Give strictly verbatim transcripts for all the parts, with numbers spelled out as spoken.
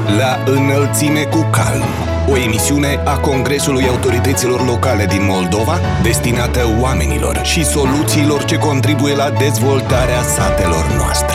La înălțime cu calm. O emisiune a Congresului Autorităților Locale din Moldova, destinată oamenilor și soluțiilor ce contribuie la dezvoltarea satelor noastre.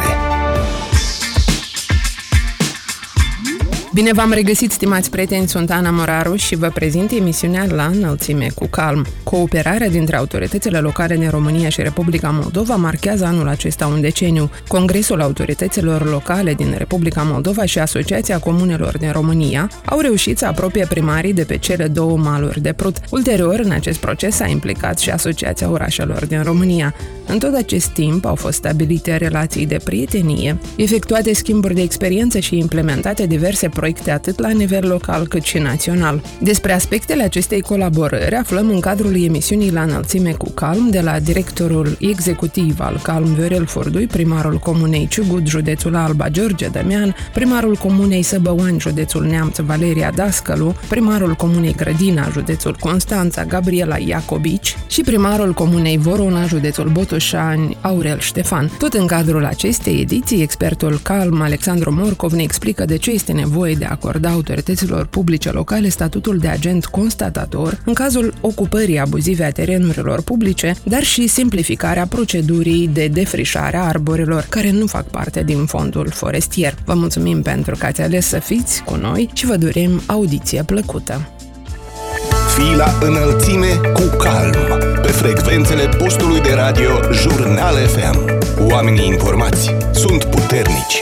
Bine v-am regăsit, stimați prieteni, sunt Ana Moraru și vă prezint emisiunea La înălțime cu calm. Cooperarea dintre autoritățile locale din România și Republica Moldova marchează anul acesta un deceniu. Congresul Autorităților Locale din Republica Moldova și Asociația Comunelor din România au reușit să apropie primarii de pe cele două maluri de Prut. Ulterior, în acest proces s-a implicat și Asociația Orașelor din România. În tot acest timp au fost stabilite relații de prietenie, efectuate schimburi de experiență și implementate diverse proiecte atât la nivel local cât și național. Despre aspectele acestei colaborări aflăm în cadrul emisiunii La înălțime cu calm de la directorul executiv al Calm, Viorel Furdui, primarul Comunei Ciugut, județul Alba, George Dămean, primarul Comunei Săbăoani, județul Neamț, Valeria Dascălu, primarul Comunei Grădina, județul Constanța, Gabriela Iacobici și primarul Comunei Vorona, județul Botoșani, Aurel Ștefan. Tot în cadrul acestei ediții, expertul Calm, Alexandru Morcov, ne explică de ce este nevoie de a acorda autorităților publice locale statutul de agent constatator în cazul ocupării abuzive a terenurilor publice, dar și simplificarea procedurii de defrișare a arborilor care nu fac parte din fondul forestier. Vă mulțumim pentru că ați ales să fiți cu noi și vă dorim audiție plăcută. Fii la înălțime cu calm, pe frecvențele postului de radio Jurnal F M. Oamenii informați sunt puternici.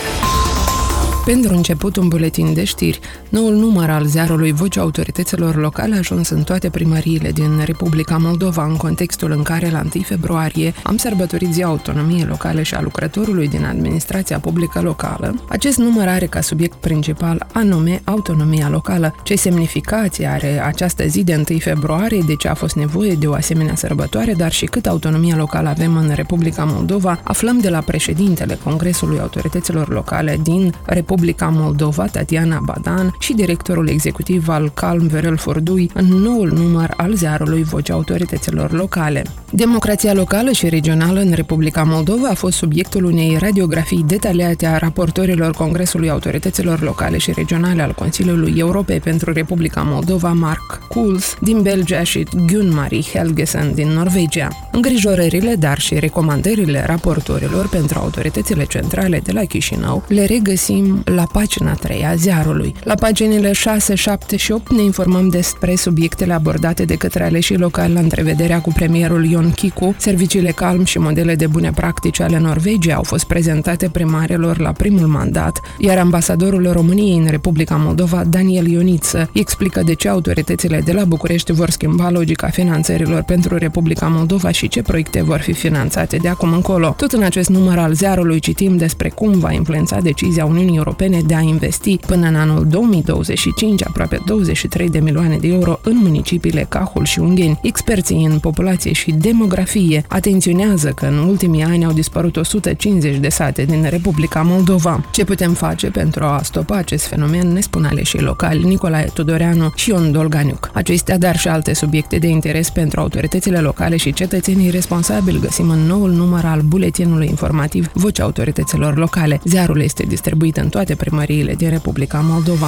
Pentru început, un buletin de știri. Noul număr al ziarului Vocea Autorităților Locale a ajuns în toate primăriile din Republica Moldova, în contextul în care, la întâi februarie, am sărbătorit Ziua Autonomiei Locale și a lucrătorului din administrația publică locală. Acest număr are ca subiect principal anume autonomia locală. Ce semnificație are această zi de întâi februarie, de ce a fost nevoie de o asemenea sărbătoare, dar și cât autonomie locală avem în Republica Moldova, aflăm de la președintele Congresului Autorităților Locale din Republica Moldova, Tatiana Badan, și directorul executiv al Calm, Viorel Furdui, în noul număr al ziarului Vocea Autorităților Locale. Democrația locală și regională în Republica Moldova a fost subiectul unei radiografii detaliate a raportorilor Congresului Autorităților Locale și Regionale al Consiliului Europei pentru Republica Moldova, Mark Kuls din Belgia și Gunn-Marie Helgesen din Norvegia. Îngrijorările, dar și recomandările raportorilor pentru autoritățile centrale de la Chișinău le regăsim la pagina trei a ziarului. La paginile șase, șapte și opt ne informăm despre subiectele abordate de către aleșii locali la întrevederea cu premierul Ion Chicu. Serviciile Calm și modele de bune practici ale Norvegiei au fost prezentate primarilor la primul mandat, iar ambasadorul României în Republica Moldova, Daniel Ioniță, explică de ce autoritățile de la București vor schimba logica finanțărilor pentru Republica Moldova și ce proiecte vor fi finanțate de acum încolo. Tot în acest număr al ziarului citim despre cum va influența decizia Uniunii Europene de a investi până în anul două mii douăzeci și cinci aproape douăzeci și trei de milioane de euro în municipiile Cahul și Ungheni. Experții în populație și demografie atenționează că în ultimii ani au dispărut o sută cincizeci de sate din Republica Moldova. Ce putem face pentru a stopa acest fenomen, ne spun aleșii locali Nicolae Tudoreanu și Ion Dolganiuc. Acestea, dar și alte subiecte de interes pentru autoritățile locale și cetățenii responsabili găsim în noul număr al buletinului informativ Vocea Autorităților Locale. Ziarul este distribuit în toate primăriile din Republica Moldova.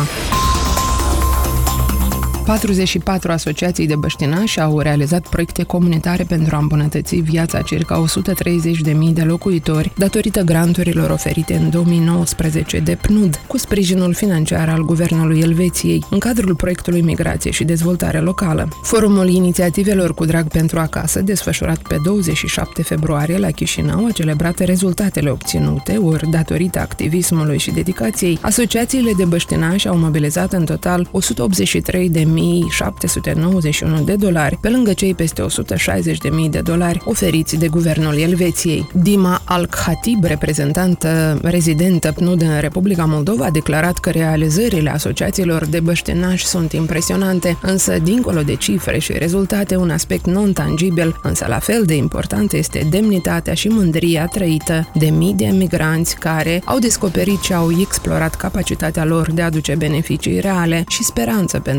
patruzeci și patru asociații de băștinași au realizat proiecte comunitare pentru a îmbunătăți viața circa o sută treizeci de mii de locuitori datorită granturilor oferite în două mii nouăsprezece de P N U D cu sprijinul financiar al Guvernului Elveției în cadrul proiectului Migrație și Dezvoltare Locală. Forumul inițiativelor cu drag pentru acasă, desfășurat pe douăzeci și șapte februarie la Chișinău, a celebrat rezultatele obținute, ori datorită activismului și dedicației, asociațiile de băștinași au mobilizat în total o sută optzeci și trei de mii șapte sute nouăzeci și unu de dolari, pe lângă cei peste o sută șaizeci de mii de dolari oferiți de Guvernul Elveției. Dima Al-Khatib, reprezentantă rezidentă P N U D în Republica Moldova, a declarat că realizările asociațiilor de băștinași sunt impresionante, însă, dincolo de cifre și rezultate, un aspect non-tangibil, însă la fel de important, este demnitatea și mândria trăită de mii de emigranți care au descoperit și au explorat capacitatea lor de a aduce beneficii reale și speranță pentru un viitor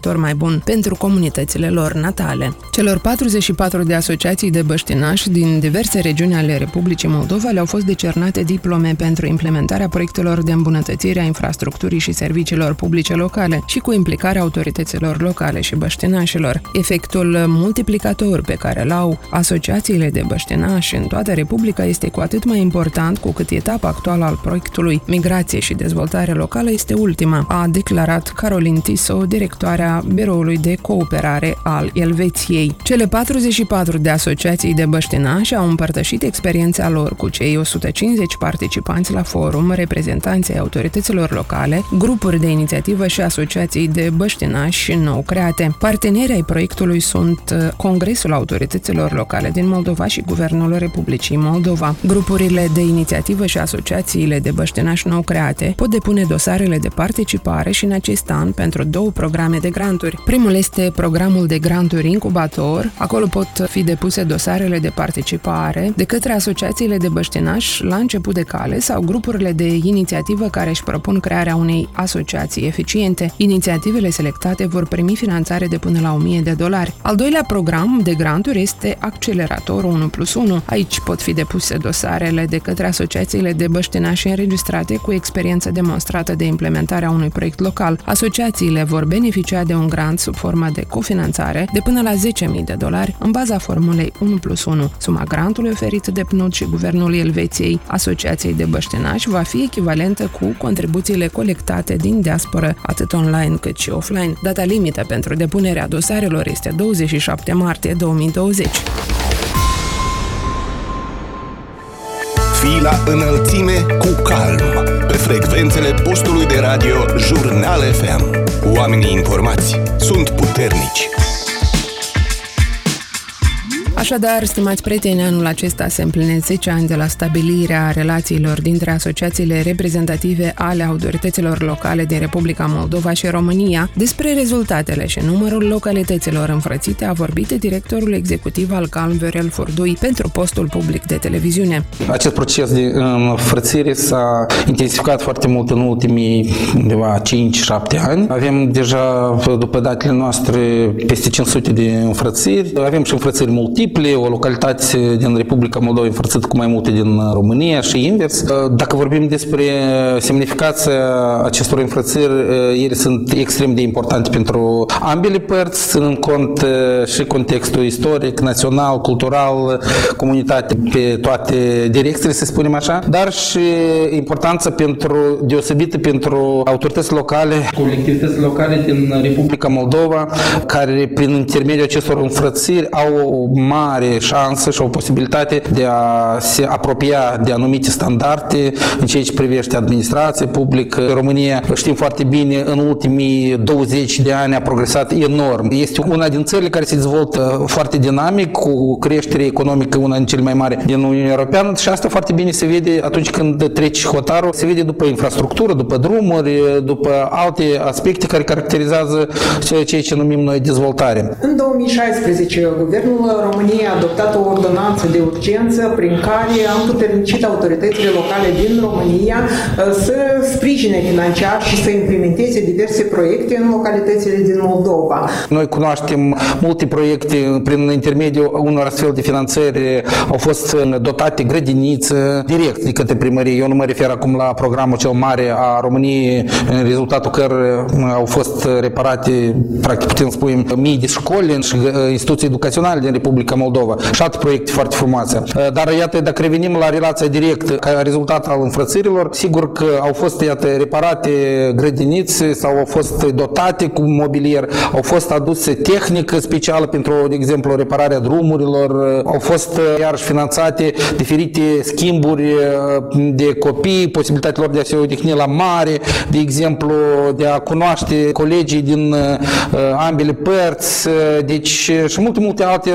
viitor mai bun pentru comunitățile lor natale. Celor patruzeci și patru de asociații de băștinași din diverse regiuni ale Republicii Moldova le-au fost decernate diplome pentru implementarea proiectelor de îmbunătățire a infrastructurii și serviciilor publice locale și cu implicarea autorităților locale și băștinașilor. Efectul multiplicator pe care l-au asociațiile de băștinași în toată Republica este cu atât mai important cu cât etapa actuală al proiectului Migrație și Dezvoltare Locală este ultima, a declarat Caroline Tiso, directoarea Biroului de Cooperare al Elveției. Cele patruzeci și patru de asociații de băștinași au împărtășit experiența lor cu cei o sută cincizeci participanți la forum, reprezentanții autorităților locale, grupuri de inițiativă și asociații de băștinași nou create. Partenerii ai proiectului sunt Congresul Autorităților Locale din Moldova și Guvernul Republicii Moldova. Grupurile de inițiativă și asociațiile de băștinași nou create pot depune dosarele de participare și în acest an pentru două programe de granturi. Primul este programul de granturi incubator. Acolo pot fi depuse dosarele de participare de către asociațiile de băștinași la început de cale sau grupurile de inițiativă care își propun crearea unei asociații eficiente. Inițiativele selectate vor primi finanțare de până la o mie de dolari. Al doilea program de granturi este Acceleratorul unu plus unu. Aici pot fi depuse dosarele de către asociațiile de băștinași înregistrate cu experiență demonstrată de implementarea unui proiect local. Asociațiile vor beneficia de un grant sub formă de cofinanțare de până la zece mii de dolari în baza formulei unu plus unu. Suma grantului oferit de P N U D și Guvernul Elveției Asociației de băștinași va fi echivalentă cu contribuțiile colectate din diasporă, atât online cât și offline. Data limită pentru depunerea dosarelor este douăzeci și șapte martie două mii douăzeci. Fii la înălțime cu calm, pe frecvențele postului de radio Jurnal F M. Oamenii informați sunt puternici. Așadar, stimați prieteni, anul acesta se împlinesc zece ani de la stabilirea relațiilor dintre asociațiile reprezentative ale autorităților locale din Republica Moldova și România. Despre rezultatele și numărul localităților înfrățite a vorbit directorul executiv al Calm, Viorel Furdui, pentru postul public de televiziune. Acest proces de înfrățire s-a intensificat foarte mult în ultimii undeva cinci șapte ani. Avem deja, după datele noastre, peste cinci sute de înfrățiri. Avem și înfrățiri multiple. O localitate din Republica Moldova înfrățită cu mai multe din România și invers. Dacă vorbim despre semnificația acestor înfrățiri, ele sunt extrem de importante pentru ambele părți, ținând cont și contextul istoric, național, cultural, comunitate pe toate direcțiile, să spunem așa, dar și importanța pentru, deosebită pentru autorități locale, colectivități locale din Republica Moldova, care prin intermediul acestor înfrățiri au o mare șansă și o posibilitate de a se apropia de anumite standarde în ceea ce privește administrația publică. România, știm foarte bine, în ultimii douăzeci de ani a progresat enorm. Este una din țările care se dezvoltă foarte dinamic, cu creștere economică una din cele mai mari din Uniunea Europeană și asta foarte bine se vede atunci când treci hotarul, se vede după infrastructură, după drumuri, după alte aspecte care caracterizează ceea ce numim noi dezvoltare. În două mii șaisprezece, Guvernul România a adoptat o ordonanță de urgență prin care a împuternicit autoritățile locale din România să sprijine financiar și să implementeze diverse proiecte în localitățile din Moldova. Noi cunoaștem multe proiecte prin intermediul unor astfel de finanțări au fost dotate grădiniță direct de către primărie. Eu nu mă refer acum la programul cel mare a României, în rezultatul căruia au fost reparate, practic putem spune, mii de școli și instituții educaționale din Republica Moldova și alte proiecte foarte frumoase. Dar iată, dacă revenim la relația directă ca rezultat al înfrățirilor, sigur că au fost, iată, reparate grădinițe sau au fost dotate cu mobilier, au fost aduse tehnică specială pentru, de exemplu, repararea drumurilor, au fost iarăși finanțate diferite schimburi de copii, posibilitatea lor de a se odihni la mare, de exemplu, de a cunoaște colegii din ambele părți, deci și multe, multe alte lucruri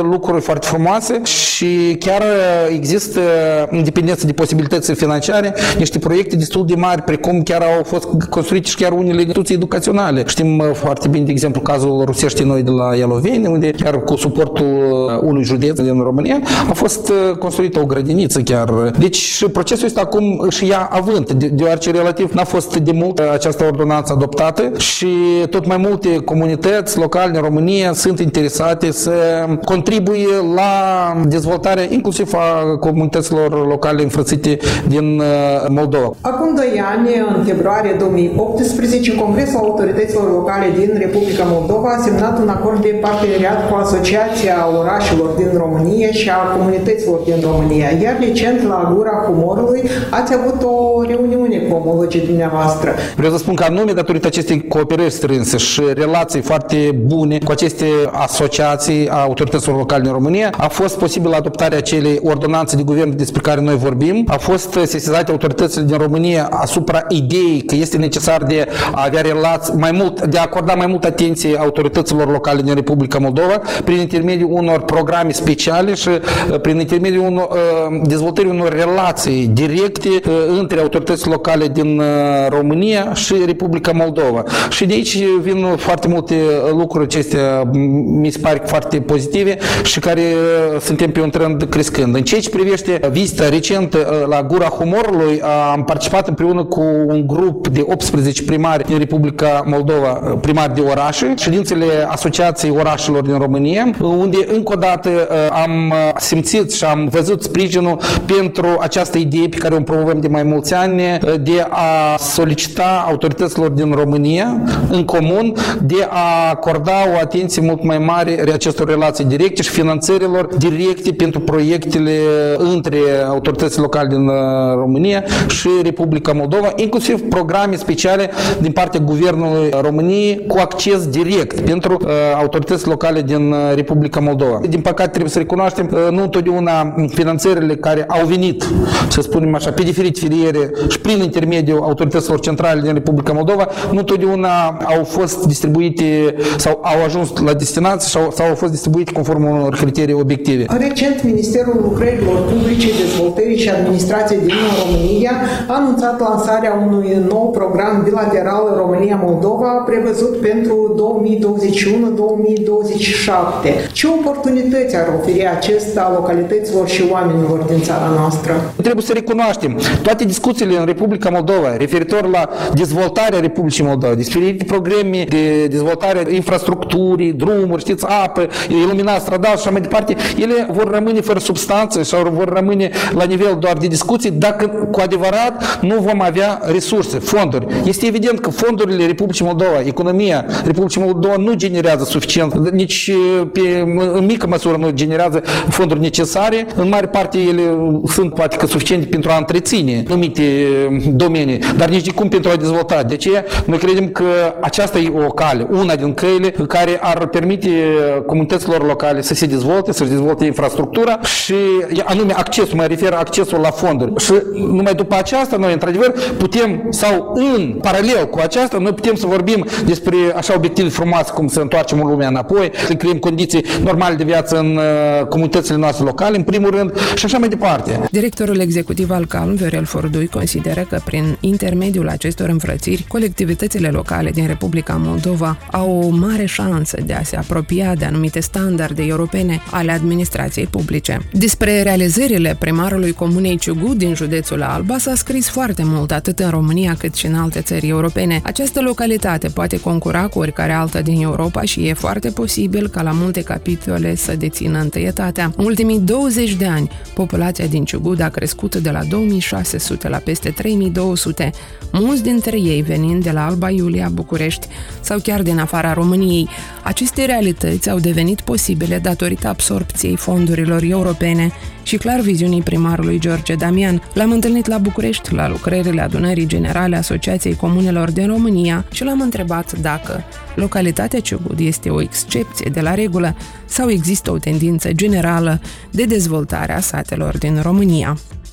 foarte frumoase și chiar există, independență de posibilități financiare, niște proiecte destul de mari, precum chiar au fost construite și chiar unele instituții educaționale. Știm foarte bine, de exemplu, cazul Rusești Noi de la Ialoveni, unde chiar cu suportul unui județ din România a fost construită o grădiniță chiar. Deci procesul este acum își ia avânt, deoarece relativ n-a fost de mult această ordonanță adoptată și tot mai multe comunități locale în România sunt interesate să contribuie la dezvoltarea inclusiv a comunităților locale înfrățite din Moldova. Acum doi ani, în februarie două mii optsprezece, Congresul Autorităților Locale din Republica Moldova a semnat un acord de parteneriat cu Asociația Orașelor din România și a Comunităților din România. Iar recent, la Gura Humorului, ați avut o reuniune cu omologii dumneavoastră. Vreau să spun că anume datorită acestei cooperări strânse și relații foarte bune cu aceste asociații a autorităților locale din România, a fost posibil adoptarea acelei ordonanțe de guvern despre care noi vorbim. A fost sesizate autoritățile din România asupra ideii că este necesar de a avea relații mai mult, de a acorda mai mult atenție autorităților locale din Republica Moldova prin intermediul unor programe speciale și prin intermediul unor, dezvoltării unor relații directe între autoritățile locale din România și Republica Moldova. Și de aici vin foarte multe lucruri acestea, mi se pare foarte pozitive și care suntem pe un trend crescând. În ceea ce privește vizita recentă la Gura Humorului, am participat împreună cu un grup de optsprezece primari din Republica Moldova, primari de orașe, ședințele Asociației Orașelor din România, unde încă o dată am simțit și am văzut sprijinul pentru această idee pe care o promovăm de mai mulți ani, de a solicita autorităților din România în comun de a acorda o atenție mult mai mare acestor relații directe și finanțărilor directe pentru proiectele între autoritățile locale din România și Republica Moldova, inclusiv programe speciale din partea Guvernului României cu acces direct pentru uh, autorități locale din Republica Moldova. Din păcate trebuie să recunoaștem, uh, nu întotdeauna finanțările care au venit, să spunem așa, pe diferite filiere și prin intermediul autorităților centrale din Republica Moldova, nu întotdeauna au fost distribuite sau au ajuns la destinație sau, sau au fost distribuite conform unor criterii obiective. Recent, Ministerul Lucrărilor Publice, Dezvoltării și Administrației din România a anunțat lansarea unui nou program bilateral România-Moldova prevăzut pentru două mii douăzeci și unu două mii douăzeci și șapte. Ce oportunități ar oferi acesta localităților și oamenilor din țara noastră? Trebuie să recunoaștem toate discuțiile în Republica Moldova referitor la dezvoltarea Republicii Moldova, diferite programe de dezvoltare infrastructurii, drumuri, știți, apă, iluminat stradal și așa mai departe, ele vor rămâne fără substanță sau vor rămâne la nivel doar de discuții dacă cu adevărat nu vom avea resurse, fonduri. Este evident că fondurile Republicii Moldova, economia Republicii Moldova nu generează suficient, nici pe, în mică măsură nu generează fonduri necesare. În mare parte ele sunt poate că suficiente pentru a întreține anumite domenii, dar nici de cum pentru a dezvolta. De aceea noi credem că aceasta e o cale, una din căile care ar permite comunităților locale să se dezvolte, să-și dezvolte infrastructura și anume accesul, mă refer accesul la fonduri. Și numai după aceasta noi într-adevăr putem, sau în paralel cu aceasta, noi putem să vorbim despre așa obiective frumoase cum să întoarcem lumea înapoi, să creăm condiții normale de viață în comunitățile noastre locale, în primul rând, și așa mai departe. Directorul executiv al Calm, Viorel Fordui, consideră că prin intermediul acestor înfrățiri, colectivitățile locale din Republica Moldova au o mare șansă de a se apropia de anumite standarde europene ale administrației publice. Despre realizările primarului Comunei Ciugu din județul Alba s-a scris foarte mult atât în România cât și în alte țări europene. Această localitate poate concura cu oricare altă din Europa și e foarte posibil ca la multe capitole să dețină întâietatea. În ultimii douăzeci de ani, populația din Ciugud a crescut de la două mii șase sute la peste trei mii două sute, mulți dintre ei venind de la Alba Iulia, București sau chiar din afara României. Aceste realități au devenit posibile datorită absorpției fondurilor europene și clar viziunii primarului George Damian. L-am întâlnit la București la lucrările Adunării Generale Asociației Comunelor din România și l-am întrebat dacă localitatea Ciugud este o excepție de la regulă sau există o tendință generală de dezvoltare a satelor din România.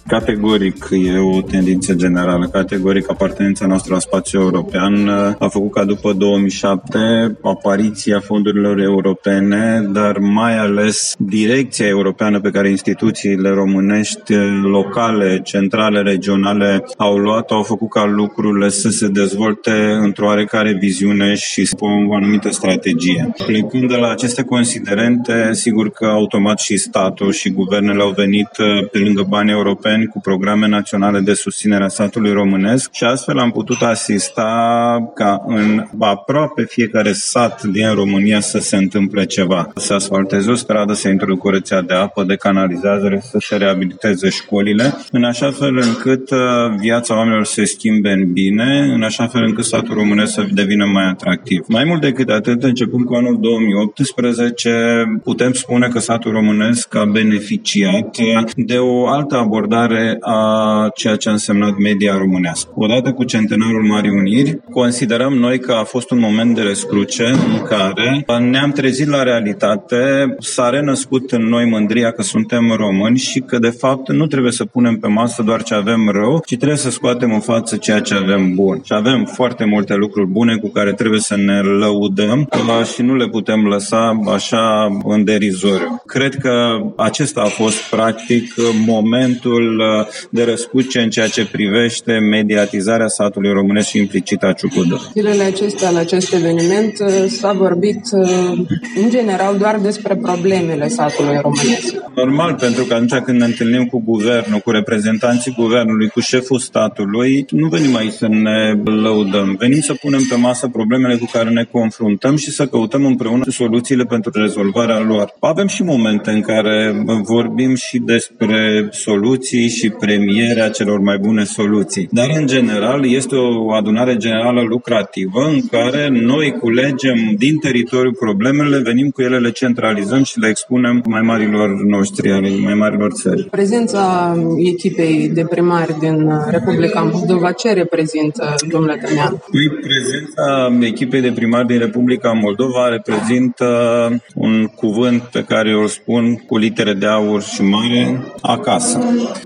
Categoric e o tendință generală, categoric apartenența noastră la spațiul european a făcut ca după două mii șapte apariția fondurilor europene, dar mai ales direcția europeană pe care instituțiile românești locale, centrale, regionale au luat, au făcut ca lucrurile să se dezvolte într-o oarecare viziune și o anumită strategie. Plecând de la aceste considerente, sigur că automat și statul și guvernele au venit pe lângă bani europeni cu programe naționale de susținere a satului românesc și astfel am putut asista ca în aproape fiecare sat din România să se întâmple ceva. Să asfalteze o stradă, să introducă o rețea de apă, de canalizare, să se reabiliteze școlile, în așa fel încât viața oamenilor se schimbe în bine, în așa fel încât satul românesc să devină mai atractiv. Mai mult decât atât, începând cu anul două mii optsprezece, putem spune că satul românesc a beneficiat de o altă abordare a ceea ce a însemnat media românească. Odată cu centenarul Marii Uniri, considerăm noi că a fost un moment de răscruce în care ne-am trezit la realitate, s-a renăscut în noi mândria că suntem români și că de fapt nu trebuie să punem pe masă doar ce avem rău, ci trebuie să scoatem în față ceea ce avem bun. Și avem foarte multe lucruri bune cu care trebuie să ne lăudăm și nu le putem lăsa așa în derizoriu. Cred că acesta a fost practic momentul de răscruce în ceea ce privește mediatizarea satului românesc și implicit a Ciucudă. Zilele acestea, la acest eveniment, s-a vorbit în general doar despre problemele satului românesc. Normal, pentru că atunci când ne întâlnim cu guvernul, cu reprezentanții guvernului, cu șeful statului, nu venim aici să ne lăudăm. Venim să punem pe masă problemele cu care ne confruntăm și să căutăm împreună soluțiile pentru rezolvarea lor. Avem și momente în care vorbim și despre soluții și premierea celor mai bune soluții. Dar, în general, este o adunare generală lucrativă în care noi culegem din teritoriu problemele, venim cu ele, le centralizăm și le expunem mai marilor noștri, mai marilor țări. Prezența echipei de primari din Republica Moldova, ce reprezintă, domnule Tămean? Păi, prezența echipei de primari din Republica Moldova reprezintă un cuvânt pe care îl spun cu litere de aur și mare, acasă.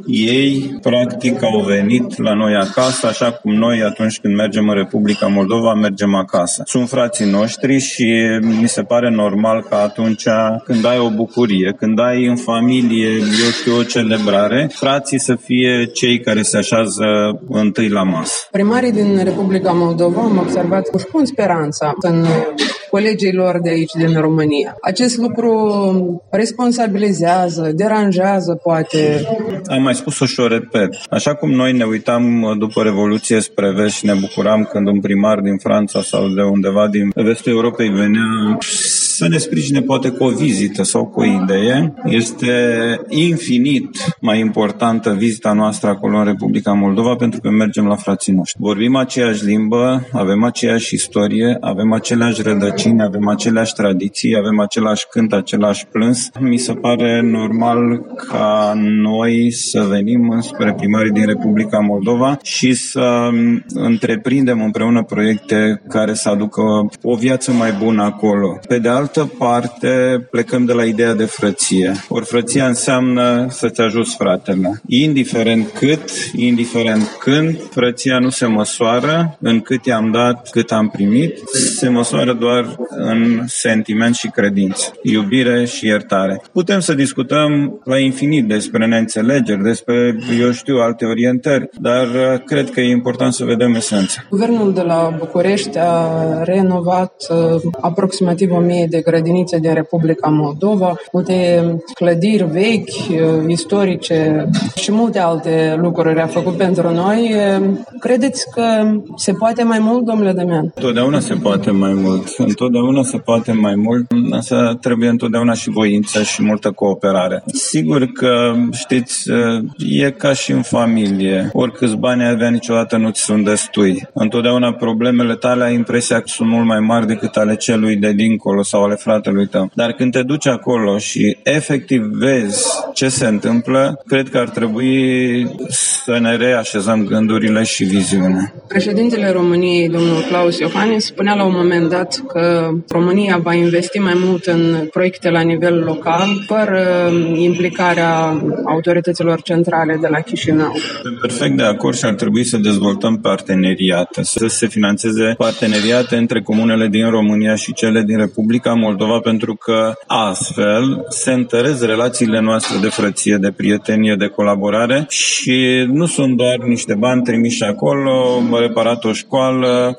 Ei, practic, au venit la noi acasă, așa cum noi, atunci când mergem în Republica Moldova, mergem acasă. Sunt frații noștri și mi se pare normal că atunci când ai o bucurie, când ai în familie, eu știu, o celebrare, frații să fie cei care se așează întâi la masă. Primarii din Republica Moldova am observat că își pun speranța în colegii lor de aici, din România. Acest lucru responsabilizează, deranjează, poate. Am mai spus-o și o repet. Așa cum noi ne uitam după Revoluție spre vest și ne bucuram când un primar din Franța sau de undeva din vestul Europei venea să ne sprijine poate cu o vizită sau cu o idee, este infinit mai importantă vizita noastră acolo în Republica Moldova pentru că mergem la frații noștri. Vorbim aceeași limbă, avem aceeași istorie, avem aceleași rădăcini, avem aceleași tradiții, avem același cânt, același plâns. Mi se pare normal ca noi să venim spre primarii din Republica Moldova și să întreprindem împreună proiecte care să aducă o viață mai bună acolo. Pe de altă parte, plecăm de la ideea de frăție. Ori frăția înseamnă să-ți ajuți fratele. Indiferent cât, indiferent când, frăția nu se măsoară în cât i-am dat, cât am primit, se măsoară doar în sentiment și credință, iubire și iertare. Putem să discutăm la infinit despre neînțelegeri, despre, eu știu, alte orientări, dar cred că e important să vedem esența. Guvernul de la București a renovat uh, aproximativ o mie de grădinițe din Republica Moldova, multe clădiri vechi, uh, istorice și multe alte lucruri a făcut pentru noi. Credeți că se poate mai mult, domnule Dămean? Întotdeauna se poate mai mult. Întotdeauna se poate mai mult, însă trebuie întotdeauna și voință și multă cooperare. Sigur că, știți, e ca și în familie. Oricâți bani ai avea, niciodată nu-ți sunt destui. Întotdeauna problemele tale ai impresia că sunt mult mai mari decât ale celui de dincolo sau sau ale fratelui tău. Dar când te duci acolo și efectiv vezi ce se întâmplă, cred că ar trebui să ne reașezăm gândurile și viziunea. Președintele României, domnul Klaus Iohannis, spunea la un moment dat că România va investi mai mult în proiecte la nivel local, fără implicarea autorităților centrale de la Chișinău. Sunt perfect de acord și ar trebui să dezvoltăm parteneriate, să se finanțeze parteneriate între comunele din România și cele din Republica Moldova, pentru că astfel se întăresc relațiile noastre de frăție, de prietenie, de colaborare și nu sunt doar niște bani trimiși acolo, reparat o școală.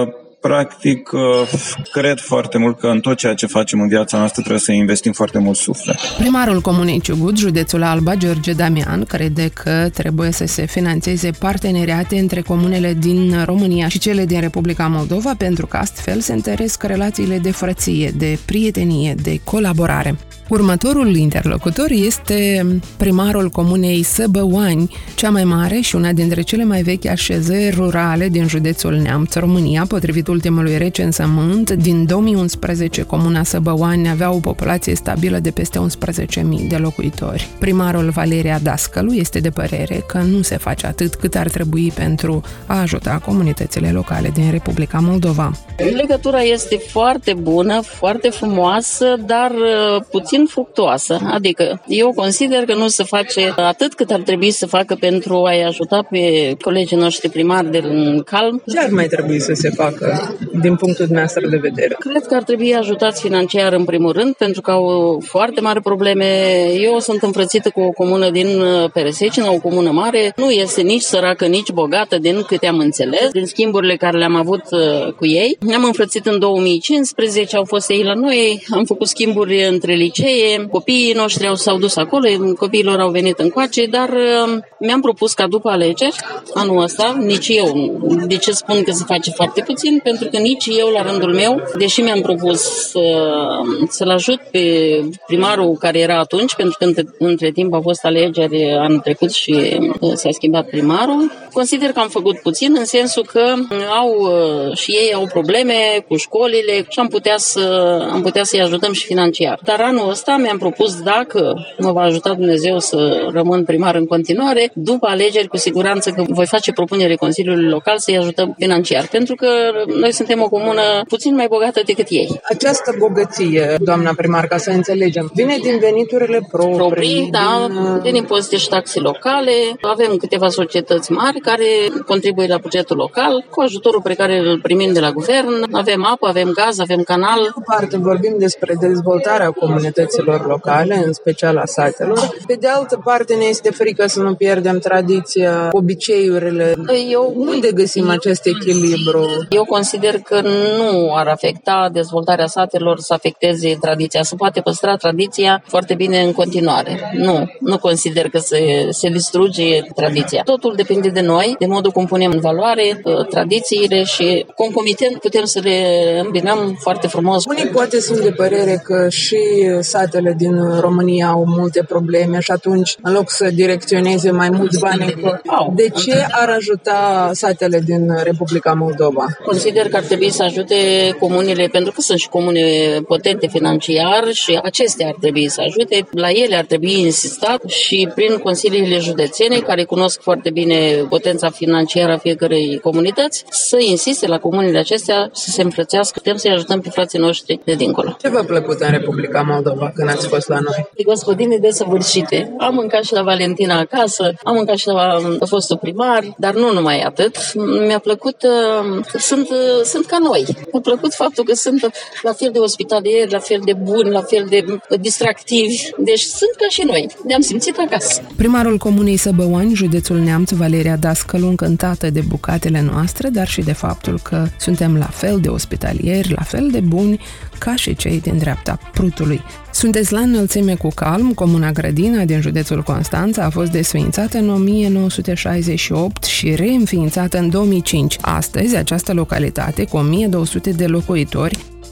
Practic, cred foarte mult că în tot ceea ce facem în viața noastră trebuie să investim foarte mult suflet. Primarul Comunei Ciugut, județul Alba, George Damian, crede că trebuie să se finanțeze parteneriate între comunele din România și cele din Republica Moldova, pentru că astfel se întăresc relațiile de frăție, de prietenie, de colaborare. Următorul interlocutor este primarul comunei Săbăoani, cea mai mare și una dintre cele mai vechi așezări rurale din județul Neamț, România. Potrivit ultimului recensământ, din două mii unsprezece, comuna Săbăoani avea o populație stabilă de peste unsprezece mii de locuitori. Primarul Valeria Dascălu este de părere că nu se face atât cât ar trebui pentru a ajuta comunitățile locale din Republica Moldova. Legătura este foarte bună, foarte frumoasă, dar puțin fructuoasă. Adică eu consider că nu se face atât cât ar trebui să facă pentru a-i ajuta pe colegii noștri primari de Calm. Ce ar mai trebui să se facă din punctul dumneavoastră de vedere? Cred că ar trebui ajutați financiar în primul rând, pentru că au foarte mari probleme. Eu sunt înfrățită cu o comună din Peresecina, o comună mare. Nu este nici săracă, nici bogată, din câte am înțeles, din schimburile care le-am avut cu ei. Ne-am înfrățit în două mii cincisprezece, au fost ei la noi, am făcut schimburi între licee, copiii noștri au, s-au dus acolo, copiilor au venit încoace, dar mi-am propus ca după alegeri, anul ăsta, nici eu, de ce spun că se face foarte puțin, pentru că nici eu, la rândul meu, deși mi-am propus să, să-l ajut pe primarul care era atunci, pentru că între, între timp au fost alegeri anul trecut și s-a schimbat primarul, consider că am făcut puțin, în sensul că au și ei au probleme cu școlile și am putea, să, am putea să-i ajutăm și financiar. Dar anul ăsta mi-am propus, dacă mă va ajuta Dumnezeu să rămân primar în continuare, după alegeri, cu siguranță că voi face propunere Consiliului Local să-i ajutăm financiar, pentru că noi suntem o comună puțin mai bogată decât ei. Această bogăție, doamna primar, ca să înțelegem, vine din veniturile proprii, proprii da, din... din impozite și taxe locale. Avem câteva societăți mari care contribuie la bugetul local, cu ajutorul pe care îl primim de la guvern. Avem apă, avem gaz, avem canal. Pe parte vorbim despre dezvoltarea comunităților locale, în special a satelor. Pe de altă parte, ne este frică să nu pierdem tradiția, obiceiurile. Eu, unde găsim acest echilibru? Eu consider că nu ar afecta dezvoltarea satelor să afecteze tradiția. Se poate păstra tradiția foarte bine în continuare. Nu, nu consider că se, se distruge tradiția. Totul depinde de noi, de modul cum punem în valoare tradițiile și concomitent putem să le îmbinăm foarte frumos. Unii poate sunt de părere că și satele din România au multe probleme și atunci, în loc să direcționeze mai mulți bani, de ce ar ajuta satele din Republica Moldova? Consider că ar trebui să ajute comunile, pentru că sunt și comune potente financiar și acestea ar trebui să ajute. La ele ar trebui insistat și prin consiliile județene, care cunosc foarte bine potența financiară a fiecărei comunități, să insiste la comunile acestea să se înfrățească. Putem să-i ajutăm pe frații noștri de dincolo. Ce v-a plăcut în Republica Moldova când ați fost la noi? De gospodine desăvârșite. Am mâncat și la Valentina acasă, am mâncat și la fostul primar, dar nu numai atât. Mi-a plăcut că sunt, sunt ca noi. Mi-a plăcut faptul că sunt la fel de ospitalieri, la fel de buni, la fel de distractivi. Deci sunt ca și noi. Ne-am simțit acasă. Primarul comunei Săbăoani, județul Neamț, Valeria Dascălu, încântată de bucatele noastre, dar și de faptul că suntem la fel de ospitalieri, la fel de buni ca și cei din dreapta Prutului. Sunteți la înălțime cu Calm. Comuna Grădina din județul Constanța a fost desființată în o mie nouă sute șaizeci și opt și reînființată în două mii cinci. Astăzi, această localitate, cu o mie două sute de locuitori,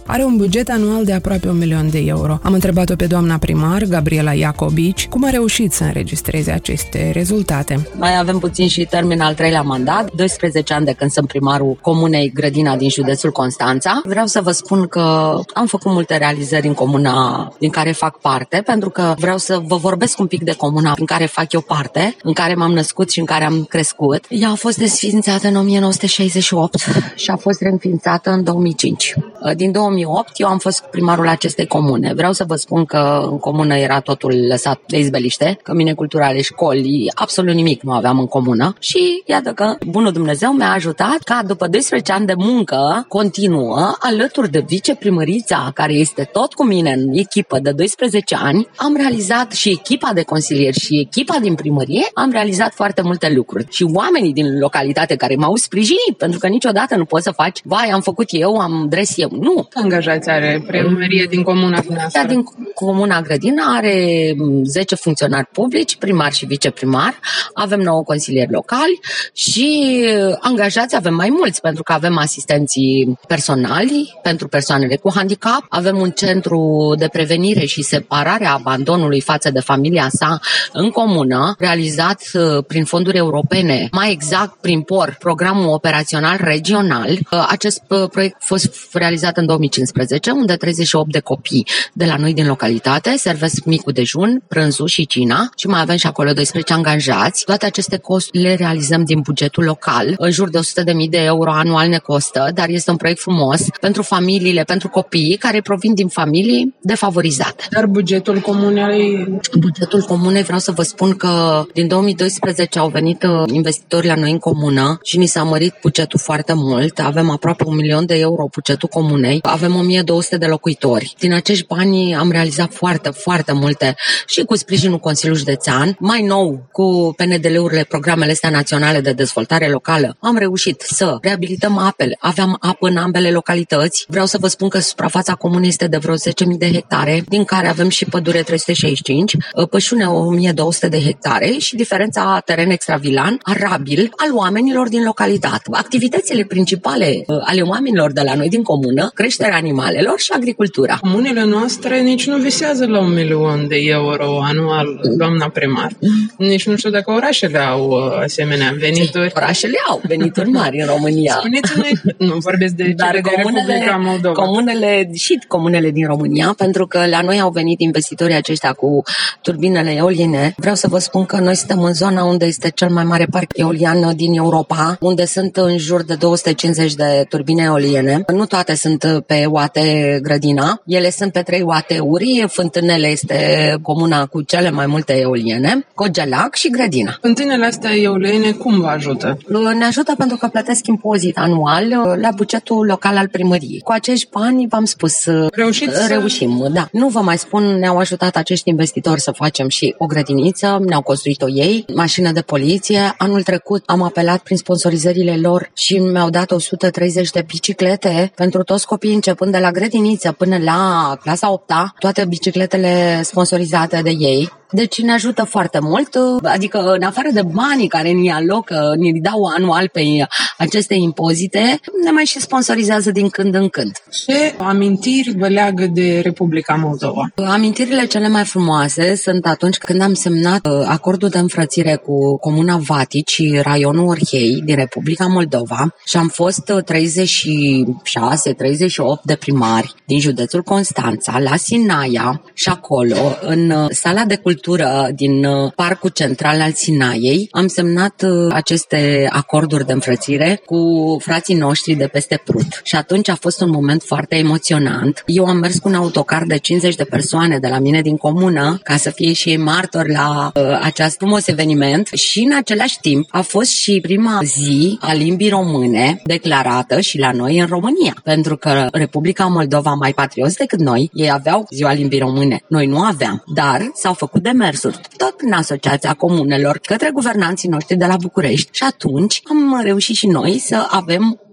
are un buget anual de aproape un milion de euro. Am întrebat-o pe doamna primar, Gabriela Iacobici, cum a reușit să înregistreze aceste rezultate. Mai avem puțin și termin al treilea mandat, doisprezece ani de când sunt primarul comunei Grădina din județul Constanța. Vreau să vă spun că am făcut multe realizări în comuna din care fac parte, pentru că vreau să vă vorbesc un pic de comuna din care fac eu parte, în care m-am născut și în care am crescut. Ea a fost desființată în o mie nouă sute șaizeci și opt și a fost reînființată în două mii cinci. Din două mii opt eu am fost primarul acestei comune. Vreau să vă spun că în comună era totul lăsat de izbeliște, cămine culturale, școli, absolut nimic nu aveam în comună și iată că bunul Dumnezeu mi-a ajutat ca după doisprezece ani de muncă continuă, alături de viceprimărița, care este tot cu mine în echipă de doisprezece ani, am realizat și echipa de consilieri și echipa din primărie, am realizat foarte multe lucruri. Și oamenii din localitate care m-au sprijinit, pentru că niciodată nu poți să faci, vai, am făcut eu, am dres eu. Nu. Angajați are primărie din comuna noastră? Din comuna Grădina are zece funcționari publici, primar și viceprimar, avem nouă consilieri locali și angajați avem mai mulți, pentru că avem asistenții personali pentru persoanele cu handicap, avem un centru de prevenire și separare a abandonului față de familia sa în comună, realizat prin fonduri europene, mai exact prin P O R, Programul Operațional Regional. Acest proiect a fost realizat în două mii cincisprezece, unde treizeci și opt de copii de la noi din localitate servesc micul dejun, prânzul și cina și mai avem și acolo doisprezece angajați. Toate aceste costuri le realizăm din bugetul local. În jur de o sută de mii de euro anual ne costă, dar este un proiect frumos pentru familiile, pentru copiii care provin din familii defavorizate. Dar bugetul comunei? Bugetul comunei, vreau să vă spun că din două mii doisprezece au venit investitori la noi în comună și ni s-a mărit bugetul foarte mult. Avem aproape un milion de euro bugetul comunei. Avem o mie două sute de locuitori. Din acești bani am realizat foarte, foarte multe și cu sprijinul Consiliului Județean. Mai nou, cu P N D L-urile, programele astea naționale de dezvoltare locală, am reușit să reabilităm apele. Aveam apă în ambele localități. Vreau să vă spun că suprafața comunei este de vreo zece mii de hectare, din care avem și pădure trei sute șaizeci și cinci, pășune o mie două sute de hectare și diferența teren extravilan arabil al oamenilor din localitate. Activitățile principale ale oamenilor de la noi din comună, creșterea animalelor și agricultura. Comunele noastre nici nu visează la un milion de euro anual, doamna primar. Nici nu știu dacă orașele au asemenea venituri. Orașele au venituri mari în România. Spuneți-ne, nu vorbesc de cele de Republica Moldova. Comunele și comunele din România, pentru că la noi au venit investitorii aceștia cu turbinele eoliene. Vreau să vă spun că noi suntem în zona unde este cel mai mare parc eolian din Europa, unde sunt în jur de două sute cincizeci de turbine eoliene. Nu toate sunt pe U A T Grădina, ele sunt pe trei U A T-uri. Fântânele este comuna cu cele mai multe eoliene, Cogelac și Grădina. Fântânele astea eoliene cum vă ajută? Ne ajută pentru că plătesc impozit anual la bugetul local al primăriei. Cu acești bani, v-am spus, Reușiți reușim. Da. Nu vă mai spun, ne-au ajutat acești investitori să facem și o grădiniță, ne-au construit-o ei, mașină de poliție. Anul trecut am apelat prin sponsorizările lor și mi-au dat o sută treizeci de biciclete pentru toți copiii, începând de la grădiniță până la clasa a opta, toate bicicletele sponsorizate de ei. Deci ne ajută foarte mult, adică în afară de banii care ni alocă, ni dau anual pe aceste impozite, ne mai și sponsorizează din când în când. Ce amintiri vă leagă de Republica Moldova? Amintirile cele mai frumoase sunt atunci când am semnat acordul de înfrățire cu Comuna Vatici și raionul Orhei din Republica Moldova și am fost treizeci și șase treizeci și opt de primari din județul Constanța, la Sinaia și acolo, în sala de cultură din Parcul Central al Sinaiei, am semnat aceste acorduri de înfrățire cu frații noștri de peste Prut. Și atunci a fost un moment foarte emoționant. Eu am mers cu un autocar de cincizeci de persoane de la mine din comună ca să fie și ei martori la uh, acest frumos eveniment și în același timp a fost și prima zi a limbii române declarată și la noi în România. Pentru că Republica Moldova, mai patrioți decât noi, ei aveau ziua limbii române. Noi nu aveam, dar s-au făcut demersuri tot prin Asociația Comunelor către guvernanții noștri de la București și atunci am reușit și noi să avem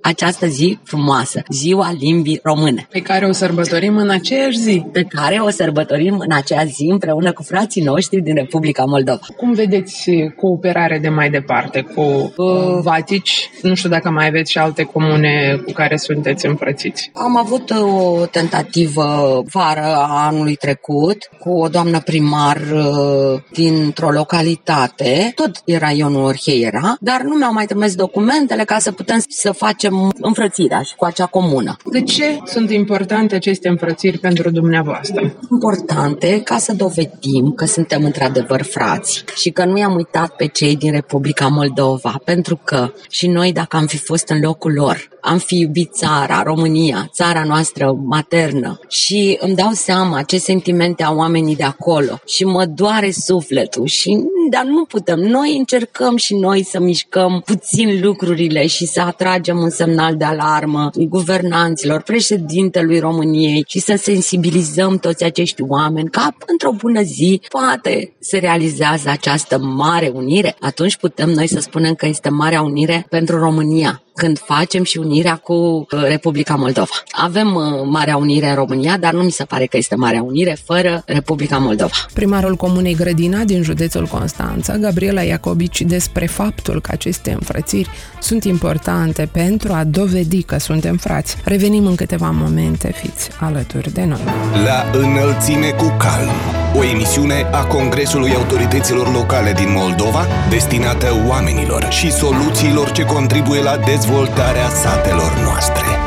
această zi frumoasă, Ziua Limbii Române. Pe care o sărbătorim în aceeași zi. Pe care o sărbătorim în acea zi împreună cu frații noștri din Republica Moldova. Cum vedeți cooperare de mai departe cu uh, Vatici? Nu știu dacă mai aveți și alte comune cu care sunteți împrățiți. Am avut o tentativă vară a anului trecut cu o doamnă primar uh, dintr-o localitate, tot din raionul Orheiera, dar nu mi-au mai trimis documentele ca să putem să facem înfrățirea și cu acea comună. De ce sunt importante aceste înfrățiri pentru dumneavoastră? Importante ca să dovedim că suntem într-adevăr frați și că nu i-am uitat pe cei din Republica Moldova, pentru că și noi, dacă am fi fost în locul lor, am fi iubit țara, România, țara noastră maternă, și îmi dau seama ce sentimente au oamenii de acolo și mă doare sufletul, și dar nu putem. Noi încercăm și noi să mișcăm puțin lucrurile și să atragem un semnal de alarmă guvernanților, președintelui României, și să sensibilizăm toți acești oameni că într-o bună zi poate se realizează această mare unire. Atunci putem noi să spunem că este Marea Unire pentru România, când facem și unirea cu Republica Moldova. Avem Marea Unire în România, dar nu mi se pare că este Marea Unire fără Republica Moldova. Primarul Comunei Grădina din județul Constanța, Gabriela Iacobici, despre faptul că aceste înfrățiri sunt importante pentru a dovedi că suntem frați. Revenim în câteva momente, fiți alături de noi. La Înălțime cu Calm, o emisiune a Congresului Autorităților Locale din Moldova, destinată oamenilor și soluțiilor ce contribuie la dezvoltarea satelor noastre.